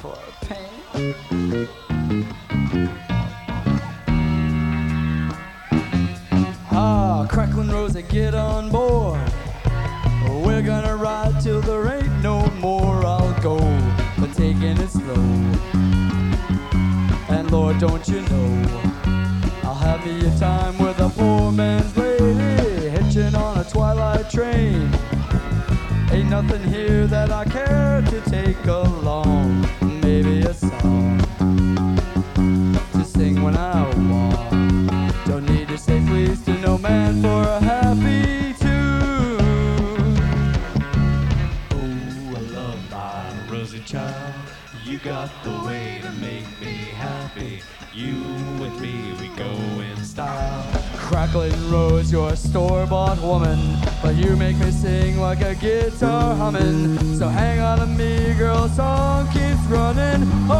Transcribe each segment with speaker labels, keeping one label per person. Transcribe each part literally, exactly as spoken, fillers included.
Speaker 1: for pain. Ah, crackling Rosie, get on board. We're gonna ride till there ain't no more. I'll go, but taking it slow. And Lord, don't you know, I'll have me a time with a poor man's lady, hitching on a twilight train. Ain't nothing here that I care to take along. Maybe a song to sing when I walk. Don't need to say please to no man for a happy tune.
Speaker 2: Oh, I love my Rosie child. You got the way to make me happy. You and me, we go in style.
Speaker 1: Crackling Rose, you're a store-bought woman, but you make me sing like a guitar humming. So hang on to me, girl, song keeps running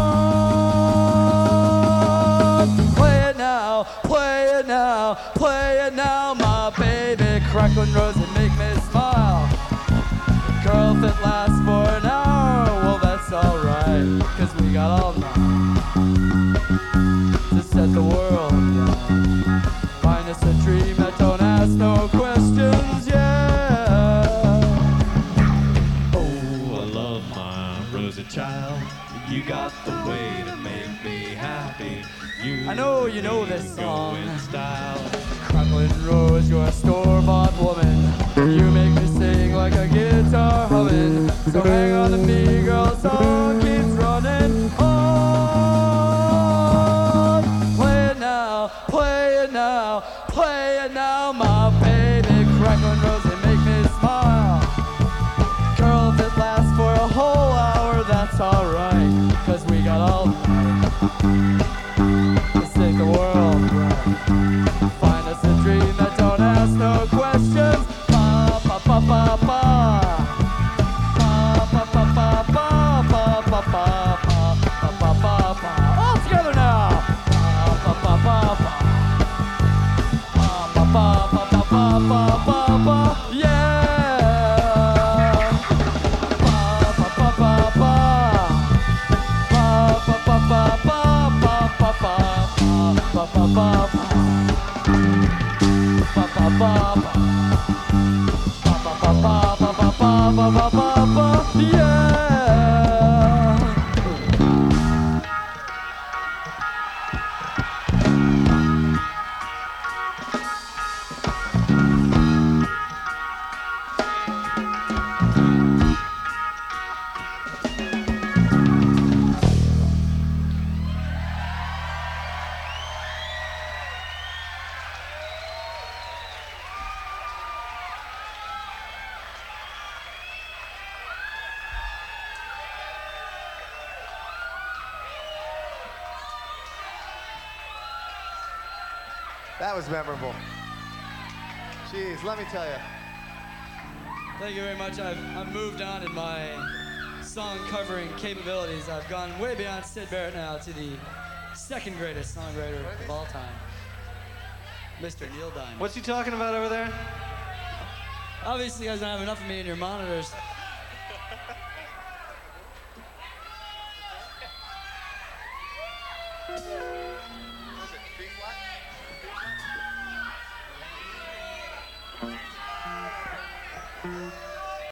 Speaker 1: on. Play it now, play it now, play it now, my baby. Crackling Rose, it make me smile. Girl, if it lasts for an hour, well, that's alright, cause we got all night to set the world down. Find us a dream that don't ask no questions, yeah.
Speaker 2: Oh, I love my Rosie child. You got the way to make me happy. You
Speaker 1: I know you know this
Speaker 2: go
Speaker 1: song.
Speaker 2: in style.
Speaker 1: Crackling Rose, you're a store-bought woman. You make me sing like a guitar humming. So hang on to me, girl, song keeps running on. Play it now, play it now, play it now, my baby. Crackling Rose, they make me smile. Girl, if it lasts for a whole hour, that's alright, cause we got all night. Let's take the world right. Find us a dream that don't ask no questions. Ba ba ba ba ba. Ba ba ba ba ba ba ba ba ba ba ba ba. All together now. Ba ba ba ba ba. Ba ba ba ba ba ba ba ba. Yeah. Ba ba ba ba ba. Ba ba ba ba ba ba ba ba. Ba ba ba ba. Ba ba ba ba. Ba ba ba ba ba ba ba ba ba ba. Yeah.
Speaker 3: That was memorable. Jeez, let me tell you.
Speaker 1: Thank you very much. I've, I've moved on in my song covering capabilities. I've gone way beyond Sid Barrett now to the second greatest songwriter of all time, Mister Neil Diamond.
Speaker 4: What's he talking about over there?
Speaker 1: Obviously, you guys don't have enough of me in your monitors.